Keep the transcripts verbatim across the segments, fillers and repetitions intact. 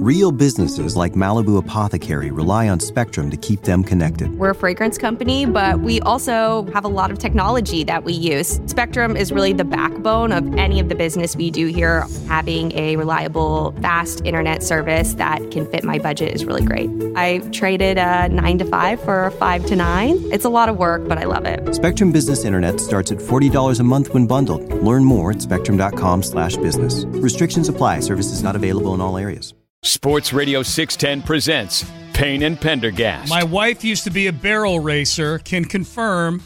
Real businesses like Malibu Apothecary rely on Spectrum to keep them connected. We're a fragrance company, but we also have a lot of technology that we use. Spectrum is really the backbone of any of the business we do here. Having a reliable, fast internet service that can fit my budget is really great. I traded a nine to five for a five to nine. It's a lot of work, but I love it. Spectrum Business Internet starts at forty dollars a month when bundled. Learn more at spectrum.com slash business. Restrictions apply. Services not available in all areas. Sports Radio six ten presents Payne and Pendergast. My wife used to be a barrel racer. Can confirm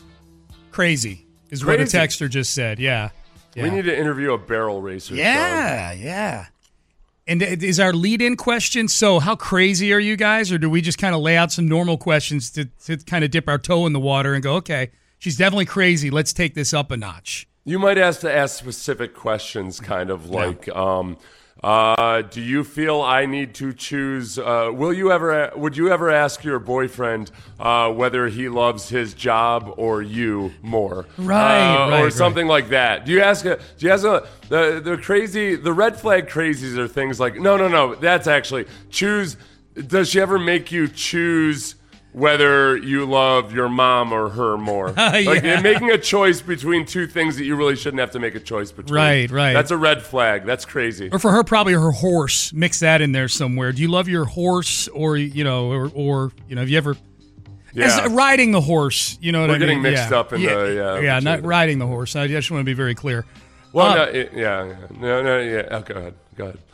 crazy is Crazy. what a texter just said. Yeah. yeah. We need to interview a barrel racer. Yeah, Sean. yeah. And is our lead-in question, so how crazy are you guys? Or do we just kind of lay out some normal questions to, to kind of dip our toe in the water and go, okay, she's definitely crazy. Let's take this up a notch. You might have to ask specific questions, kind of like, yeah. um, uh, do you feel I need to choose? Uh, will you ever? Would you ever ask your boyfriend uh, whether he loves his job or you more? Right, uh, right or something right. like that. Do you ask? A, do you ask a, the the crazy? The red flag crazies are things like no, no, no. That's actually choose. Does she ever make you choose whether you love your mom or her more? Uh, yeah. Like you're making a choice between two things that you really shouldn't have to make a choice between. Right, right. That's a red flag. That's crazy. Or for her, probably her horse. Mix that in there somewhere. Do you love your horse, or you know, or, or you know, have you ever? Yeah. As, riding the horse. You know what We're I mean? getting mixed yeah. up in yeah. the yeah. Yeah, not riding the horse. I just want to be very clear. Well, uh, no, it, yeah, yeah, no, no, yeah. Oh, go ahead, go ahead.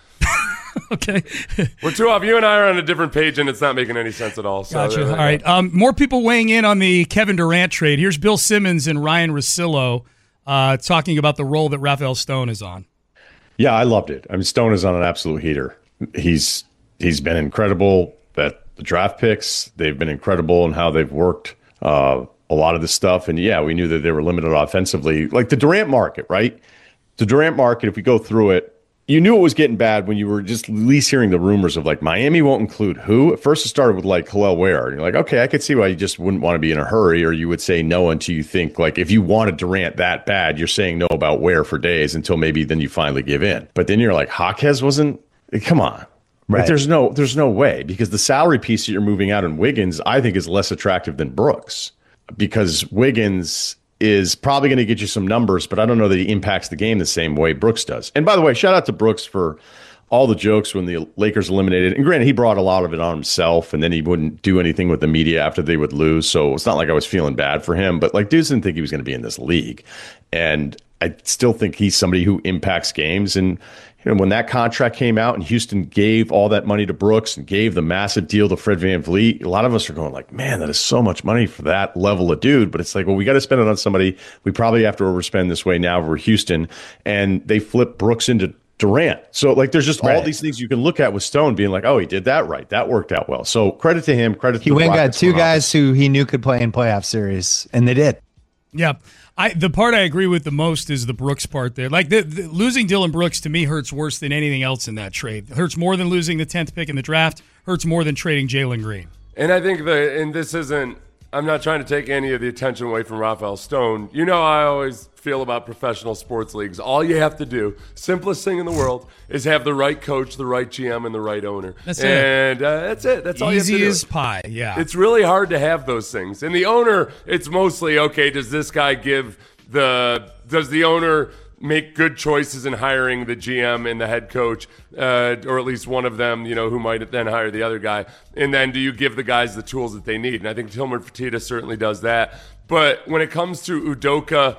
Okay. We're two off. You and I are on a different page, and it's not making any sense at all. So Gotcha. uh, All right. Um, more people weighing in on the Kevin Durant trade. Here's Bill Simmons and Ryan Russillo uh, talking about the role that Rafael Stone is on. Yeah, I loved it. I mean, Stone is on an absolute heater. He's he's been incredible at the draft picks. They've been incredible in how they've worked uh, a lot of this stuff. And yeah, we knew that they were limited offensively. Like the Durant market, right? The Durant market, if we go through it, you knew it was getting bad when you were just at least hearing the rumors of like Miami won't include who. At first it started with like Hillel Ware. And you're like, okay, I could see why you just wouldn't want to be in a hurry, or you would say no until you think like if you wanted Durant that bad, you're saying no about Ware for days until maybe then you finally give in. But then you're like, Jaquez wasn't, come on. Right. Like, there's no there's no way, because the salary piece that you're moving out in Wiggins, I think, is less attractive than Brooks, because Wiggins is probably going to get you some numbers, but I don't know that he impacts the game the same way Brooks does. And by the way, shout out to Brooks for all the jokes when the Lakers eliminated. And granted, he brought a lot of it on himself, and then he wouldn't do anything with the media after they would lose. So it's not like I was feeling bad for him, but like dudes didn't think he was going to be in this league. And I still think he's somebody who impacts games. And you know, when that contract came out and Houston gave all that money to Brooks and gave the massive deal to Fred VanVleet, a lot of us are going like, man, that is so much money for that level of dude. But it's like, well, we got to spend it on somebody. We probably have to overspend this way now for Houston. And they flip Brooks into Durant. So like, there's just right. all these things you can look at with Stone being like, oh, he did that right. That worked out well. So credit to him. Credit to he the went Rockets got two guys who he knew could play in playoff series, and they did. Yeah. I, the part I agree with the most is the Brooks part there. Like the, the, losing Dylan Brooks to me hurts worse than anything else in that trade. It hurts more than losing the tenth pick in the draft. Hurts more than trading Jalen Green. And I think the and this isn't. I'm not trying to take any of the attention away from Rafael Stone. You know, I always feel about professional sports leagues. All you have to do, simplest thing in the world, is have the right coach, the right G M, and the right owner. That's and, it. And uh, that's it. That's all Easy you have to do. as pie, yeah. It's really hard to have those things. And the owner, it's mostly, okay, does this guy give the, does the owner make good choices in hiring the G M and the head coach, uh, or at least one of them, you know, who might then hire the other guy. And then do you give the guys the tools that they need? And I think Tillman Fertitta certainly does that. But when it comes to Udoka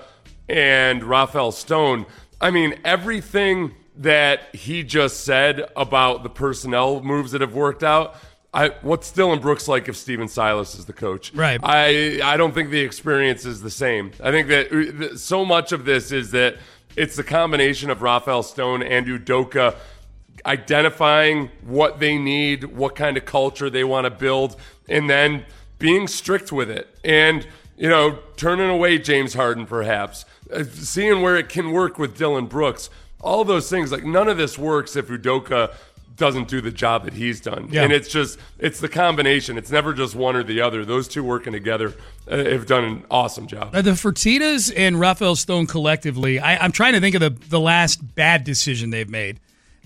and Rafael Stone, I mean, everything that he just said about the personnel moves that have worked out, I, what's Dylan Brooks like if Steven Silas is the coach? Right. I, I don't think the experience is the same. I think that so much of this is that it's the combination of Rafael Stone and Udoka identifying what they need, what kind of culture they want to build, and then being strict with it. And, you know, turning away James Harden perhaps, uh, seeing where it can work with Dylan Brooks, all those things. Like, none of this works if Udoka doesn't do the job that he's done. Yeah. And it's just, it's the combination. It's never just one or the other. Those two working together uh, have done an awesome job. Uh, the Fertittas and Rafael Stone collectively, I, I'm trying to think of the, the last bad decision they've made.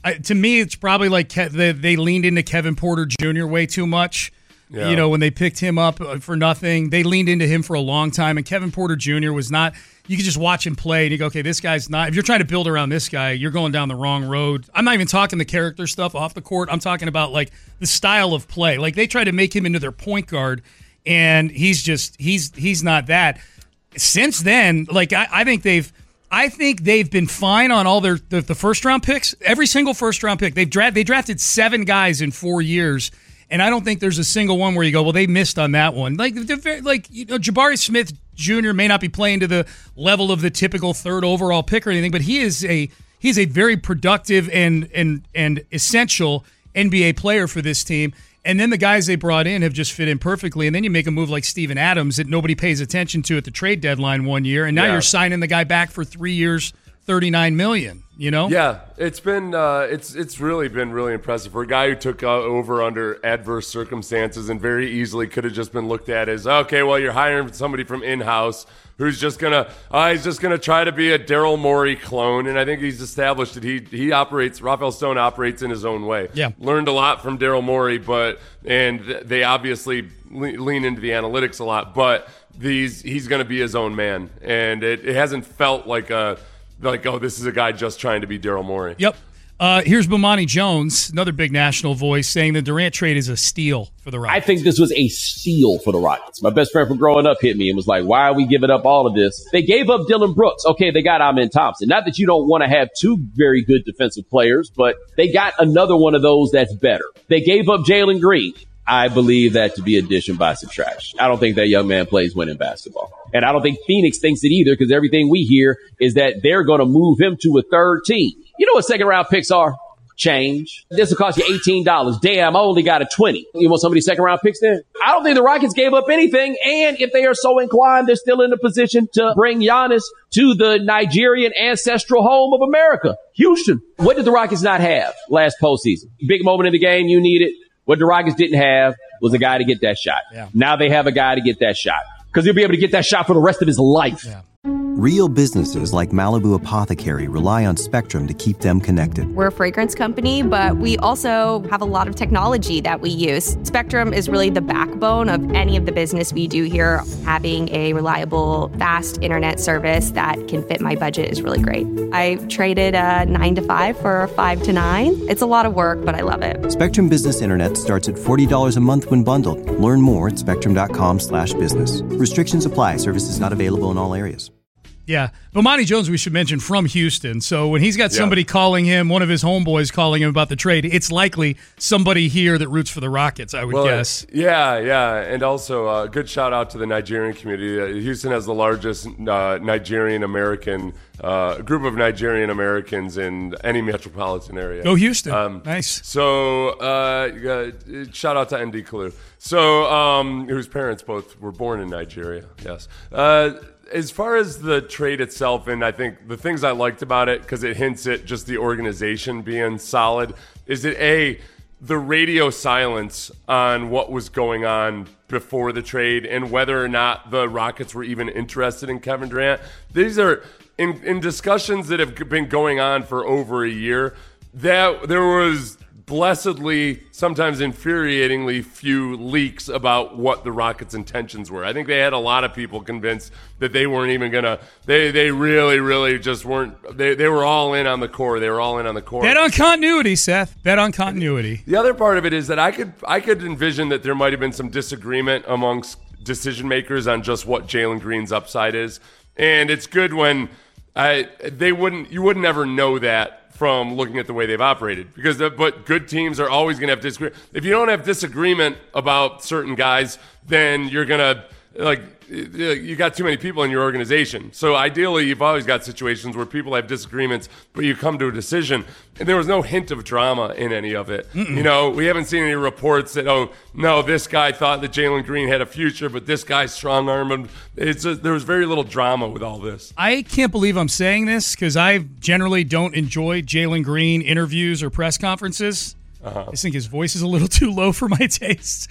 I, to me, it's probably like Ke- they, they leaned into Kevin Porter Junior way too much. Yeah. You know, when they picked him up for nothing, they leaned into him for a long time. And Kevin Porter Junior was not, you could just watch him play and you go, okay, this guy's not, if you're trying to build around this guy, you're going down the wrong road. I'm not even talking the character stuff off the court. I'm talking about like the style of play. Like they tried to make him into their point guard and he's just, he's, he's not that. Since then, like I, I think they've, I think they've been fine on all their the, the first round picks. Every single first round pick they've dra- they drafted seven guys in four years, and I don't think there's a single one where you go, well, they missed on that one. Like like you know, Jabari Smith Junior may not be playing to the level of the typical third overall pick or anything, but he is a he's a very productive and and and essential N B A player for this team. And then the guys they brought in have just fit in perfectly. And then you make a move like Steven Adams that nobody pays attention to at the trade deadline one year, and now yeah. you're signing the guy back for three years, thirty-nine million dollars, you know? Yeah, it's been uh, it's it's really been really impressive for a guy who took uh, over under adverse circumstances and very easily could have just been looked at as, okay, well, you're hiring somebody from in-house who's just gonna uh, he's just gonna try to be a Daryl Morey clone, and I think he's established that he he operates. Rafael Stone operates in his own way. Yeah, learned a lot from Daryl Morey, but and they obviously lean into the analytics a lot. But these he's gonna be his own man, and it, it hasn't felt like a like oh this is a guy just trying to be Daryl Morey. Yep. Uh, here's Bomani Jones, another big national voice, saying the Durant trade is a steal for the Rockets. I think this was a steal for the Rockets. My best friend from growing up hit me and was like, why are we giving up all of this? They gave up Dylan Brooks. Okay, they got Amen Thompson. Not that you don't want to have two very good defensive players, but they got another one of those that's better. They gave up Jalen Green. I believe that to be addition by subtraction. I don't think that young man plays winning basketball. And I don't think Phoenix thinks it either, because everything we hear is that they're going to move him to a third team. You know what second round picks are? Change. This will cost you eighteen dollars. Damn, I only got a twenty. You want some of these second round picks then? I don't think the Rockets gave up anything. And if they are so inclined, they're still in a position to bring Giannis to the Nigerian ancestral home of America, Houston. What did the Rockets not have last postseason? Big moment in the game, you need it. What the Rockets didn't have was a guy to get that shot. Yeah. Now they have a guy to get that shot, because he'll be able to get that shot for the rest of his life. Yeah. Real businesses like Malibu Apothecary rely on Spectrum to keep them connected. We're a fragrance company, but we also have a lot of technology that we use. Spectrum is really the backbone of any of the business we do here. Having a reliable, fast internet service that can fit my budget is really great. I traded a nine to five for a five to nine. It's a lot of work, but I love it. Spectrum Business Internet starts at forty dollars a month when bundled. Learn more at spectrum.com slash business. Restrictions apply. Services not available in all areas. Yeah. Bomani Jones, we should mention, from Houston. So when he's got Yeah. somebody calling him, one of his homeboys calling him about the trade, it's likely somebody here that roots for the Rockets, I would Well, guess. Yeah, yeah. And also, a uh, good shout out to the Nigerian community. Uh, Houston has the largest uh, Nigerian American uh, group of Nigerian Americans in any metropolitan area. Go Houston. Um, nice. So, uh, uh, shout out to N D Kalu. So, um, whose parents both were born in Nigeria. Yes. Uh, As far as the trade itself, and I think the things I liked about it, because it hints at just the organization being solid, is that A, the radio silence on what was going on before the trade and whether or not the Rockets were even interested in Kevin Durant. These are, in, in discussions that have been going on for over a year, that there was blessedly, sometimes infuriatingly few leaks about what the Rockets' intentions were. I think they had a lot of people convinced that they weren't even going to, they they really, really just weren't, they, they were all in on the core. They were all in on the core. Bet on continuity, Seth. Bet on continuity. The other part of it is that I could I could envision that there might have been some disagreement amongst decision makers on just what Jalen Green's upside is. And it's good when I they wouldn't, you would never know that from looking at the way they've operated, because the, but good teams are always going to have disagreement. If you don't have disagreement about certain guys, then you're going to, like, you got too many people in your organization. So ideally, you've always got situations where people have disagreements, but you come to a decision. And there was no hint of drama in any of it. Mm-mm. You know, we haven't seen any reports that, oh, no, this guy thought that Jalen Green had a future, but this guy's strong-armed him. It's a, there was very little drama with all this. I can't believe I'm saying this, because I generally don't enjoy Jalen Green interviews or press conferences. Uh-huh. I just think his voice is a little too low for my tastes.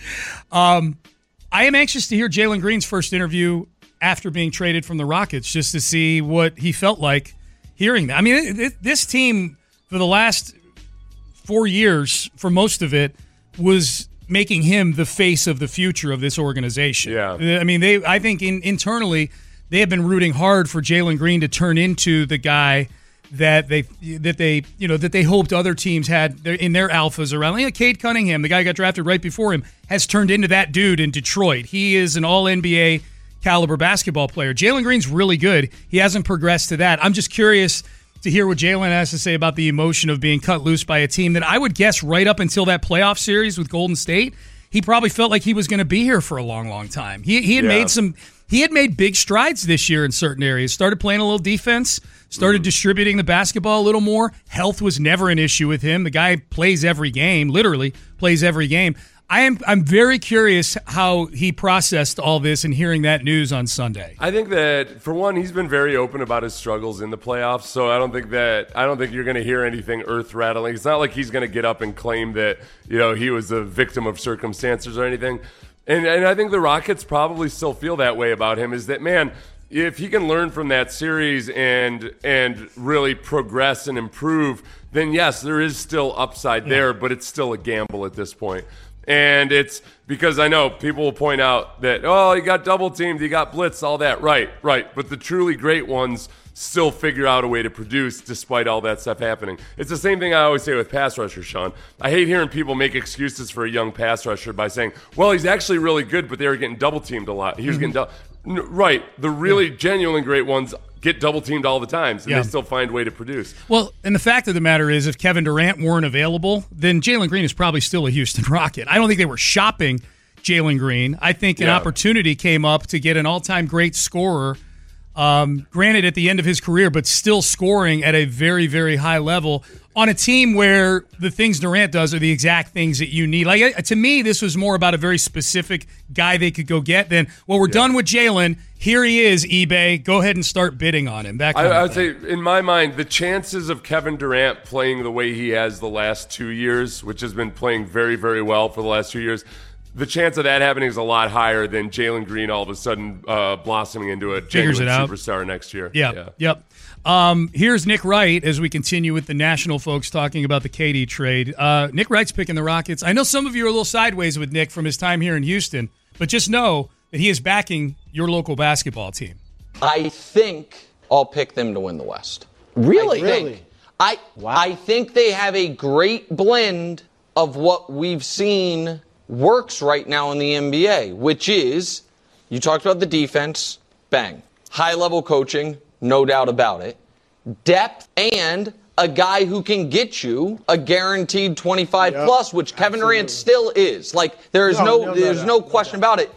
Um I am anxious to hear Jalen Green's first interview after being traded from the Rockets, just to see what he felt like hearing that. I mean, it, it, this team for the last four years, for most of it, was making him the face of the future of this organization. Yeah. I mean, they. I think in, internally they have been rooting hard for Jalen Green to turn into the guy that they that they you know that they hoped other teams had in their alphas around. Like Cade Cunningham, the guy who got drafted right before him, has turned into that dude in Detroit. He is an all N B A caliber basketball player. Jalen Green's really good. He hasn't progressed to that. I'm just curious to hear what Jalen has to say about the emotion of being cut loose by a team that I would guess right up until that playoff series with Golden State, he probably felt like he was going to be here for a long, long time. He he had yeah. made some he had made big strides this year in certain areas. Started playing a little defense, started mm. distributing the basketball a little more. Health was never an issue with him. The guy plays every game, literally plays every game. I am I'm very curious how he processed all this and hearing that news on Sunday. I think that for one, he's been very open about his struggles in the playoffs, so I don't think that I don't think you're going to hear anything earth-rattling. It's not like he's going to get up and claim that, you know, he was a victim of circumstances or anything. And and I think the Rockets probably still feel that way about him, is that, man, if he can learn from that series and and really progress and improve, then yes, there is still upside yeah. there, but it's still a gamble at this point. And it's because I know people will point out that, oh, he got double teamed, he got blitzed, all that. Right, right. But the truly great ones still figure out a way to produce despite all that stuff happening. It's the same thing I always say with pass rushers, Sean. I hate hearing people make excuses for a young pass rusher by saying, well, he's actually really good, but they were getting double teamed a lot. He was mm-hmm. getting double. Right. The really yeah. genuinely great ones get double teamed all the time, and yeah. they still find a way to produce. Well, and the fact of the matter is, if Kevin Durant weren't available, then Jalen Green is probably still a Houston Rocket. I don't think they were shopping Jalen Green. I think an yeah. opportunity came up to get an all-time great scorer, um, granted at the end of his career, but still scoring at a very, very high level on a team where the things Durant does are the exact things that you need. Like, to me, this was more about a very specific guy they could go get than, well, we're yeah. done with Jalen. Here he is, eBay. Go ahead and start bidding on him. That kind I, of I would thing. say, in my mind, the chances of Kevin Durant playing the way he has the last two years, which has been playing very, very well for the last two years, the chance of that happening is a lot higher than Jalen Green all of a sudden uh, blossoming into a genuine superstar next year. Yep, yeah, yep. Um, here's Nick Wright as we continue with the national folks talking about the K D trade. Uh, Nick Wright's picking the Rockets. I know some of you are a little sideways with Nick from his time here in Houston, but just know that he is backing your local basketball team. I think I'll pick them to win the West. Really? I think. Really? I, wow. I think they have a great blend of what we've seen works right now in the N B A, which is, you talked about the defense, bang. High-level coaching, no doubt about it. Depth and a guy who can get you a guaranteed twenty-five yep, plus, which Kevin absolutely. Durant still is. Like, there is no, no, no there's no, no question no about it.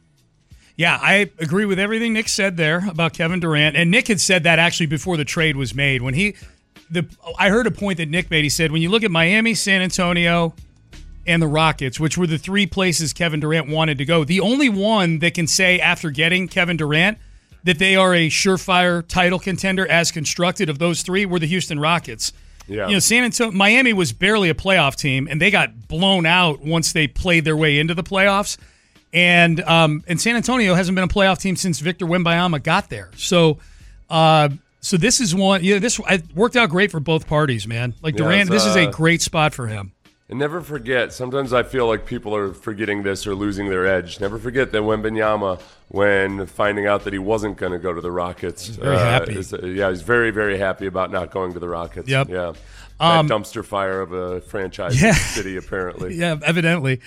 Yeah, I agree with everything Nick said there about Kevin Durant. And Nick had said that actually before the trade was made. When he, the I heard a point that Nick made. He said, when you look at Miami, San Antonio, and the Rockets, which were the three places Kevin Durant wanted to go, the only one that can say after getting Kevin Durant that they are a surefire title contender as constructed of those three were the Houston Rockets. Yeah. You know, San Antonio, Miami was barely a playoff team, and they got blown out once they played their way into the playoffs. And um, and San Antonio hasn't been a playoff team since Victor Wembanyama got there. So, uh, so this is one. Yeah, this it worked out great for both parties, man. Like Durant, yeah, this uh, is a great spot for him. And never forget, sometimes I feel like people are forgetting this or losing their edge. Never forget that Wembanyama, when finding out that he wasn't going to go to the Rockets, he's very uh, happy. Is, yeah, he's very, very happy about not going to the Rockets. Yep. Yeah. Um, that dumpster fire of a franchise yeah. in the city, apparently. Yeah, evidently.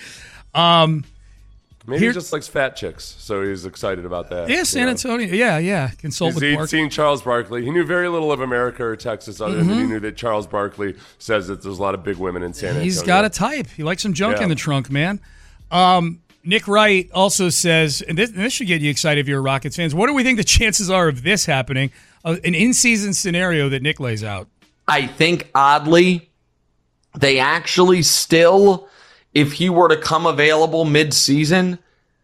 Um, Maybe Here, he just likes fat chicks, so he's excited about that. Yeah, San Antonio. Know? Yeah, yeah. Consult he's, with he'd Barkley. seen Charles Barkley. He knew very little of America or Texas, other mm-hmm. than he knew that Charles Barkley says that there's a lot of big women in San Antonio. He's got a type. He likes some junk yeah. in the trunk, man. Um, Nick Wright also says, and this, and this should get you excited if you're a Rockets fans, what do we think the chances are of this happening? Uh, an in-season scenario that Nick lays out. I think, oddly, they actually still, if he were to come available mid-season,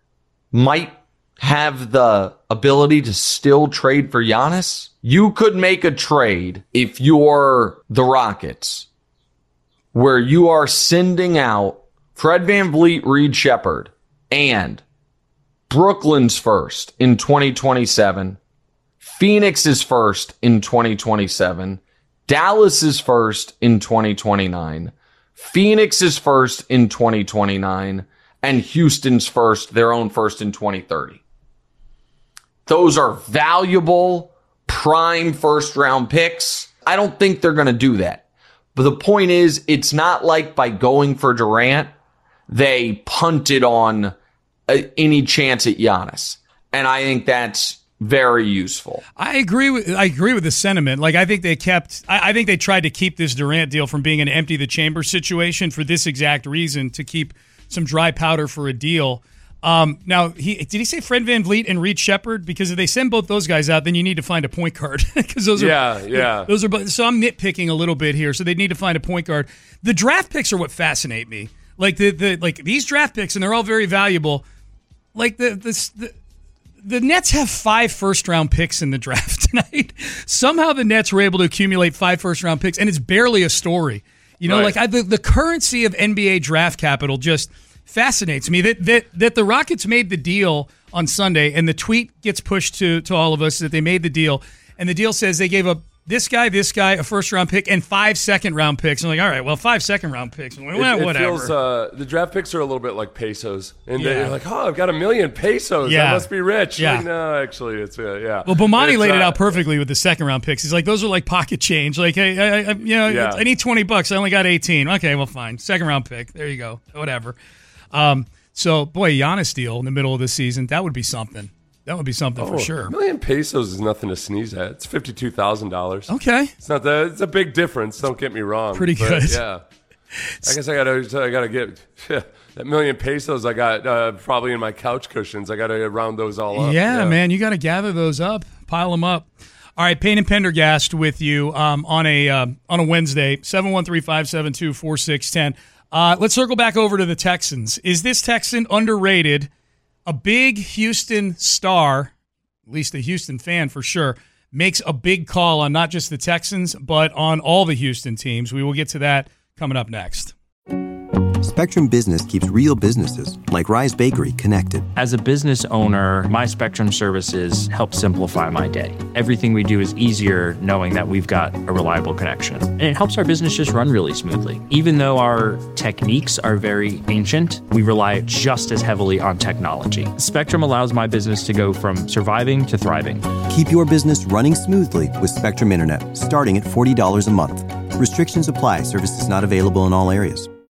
might have the ability to still trade for Giannis. You could make a trade if you're the Rockets where you are sending out Fred VanVleet, Reed Shepherd, and Brooklyn's first in twenty twenty-seven, Phoenix's first in twenty twenty-seven, Dallas's first in twenty twenty-nine, Phoenix is first in twenty twenty-nine, and Houston's first, their own first in twenty thirty. Those are valuable, prime first-round picks. I don't think they're going to do that. But the point is, it's not like by going for Durant, they punted on uh, any chance at Giannis. And I think that's very useful. I agree with I agree with the sentiment. Like I think they kept I, I think they tried to keep this Durant deal from being an empty the chamber situation for this exact reason, to keep some dry powder for a deal. Um, now he did he say Fred VanVleet and Reed Shepherd? Because if they send both those guys out, then you need to find a point guard. Because those are yeah, yeah. Those are so I'm nitpicking a little bit here. So they need to find a point guard. The draft picks are what fascinate me. Like the the like these draft picks, and they're all very valuable. Like the the. the The Nets have five first-round picks in the draft tonight. Somehow the Nets were able to accumulate five first-round picks, and it's barely a story. You know, right. like I, the, the currency of N B A draft capital just fascinates me. That that that the Rockets made the deal on Sunday, and the tweet gets pushed to, to all of us that they made the deal, and the deal says they gave up this guy, this guy, a first-round pick, and five second-round picks. I'm like, all right, well, five second-round picks. Well, it, it whatever. Feels, uh, the draft picks are a little bit like pesos. And Yeah. they're like, oh, I've got a million pesos. Yeah. I must be rich. Yeah. Like, no, actually, it's, uh, yeah. Well, Bomani It's, laid it uh, out perfectly with the second-round picks. He's like, those are like pocket change. Like, hey, I, I, you know, Yeah. I need twenty bucks. I only got eighteen. Okay, well, fine. Second-round pick. There you go. Whatever. Um, so, boy, Giannis deal in the middle of the season, that would be something. That would be something Oh, for sure. A million pesos is nothing to sneeze at. It's fifty-two thousand dollars. Okay. It's not that. It's a big difference. Don't get me wrong. Pretty but, good. Yeah. I guess I gotta. I gotta get that million pesos. I got uh, probably in my couch cushions. I gotta round those all up. Yeah, man, you got to gather those up, pile them up. All right, Payne and Pendergast with you um, on a uh, on a Wednesday, seven one three, five seven two, four six one zero. Uh, let's circle back over to the Texans. Is this Texan underrated? A big Houston star, at least a Houston fan for sure, makes a big call on not just the Texans, but on all the Houston teams. We will get to that coming up next. Spectrum Business keeps real businesses, like Rise Bakery, connected. As a business owner, my Spectrum services help simplify my day. Everything we do is easier knowing that we've got a reliable connection. And it helps our business just run really smoothly. Even though our techniques are very ancient, we rely just as heavily on technology. Spectrum allows my business to go from surviving to thriving. Keep your business running smoothly with Spectrum Internet, starting at forty dollars a month. Restrictions apply. Services not available in all areas.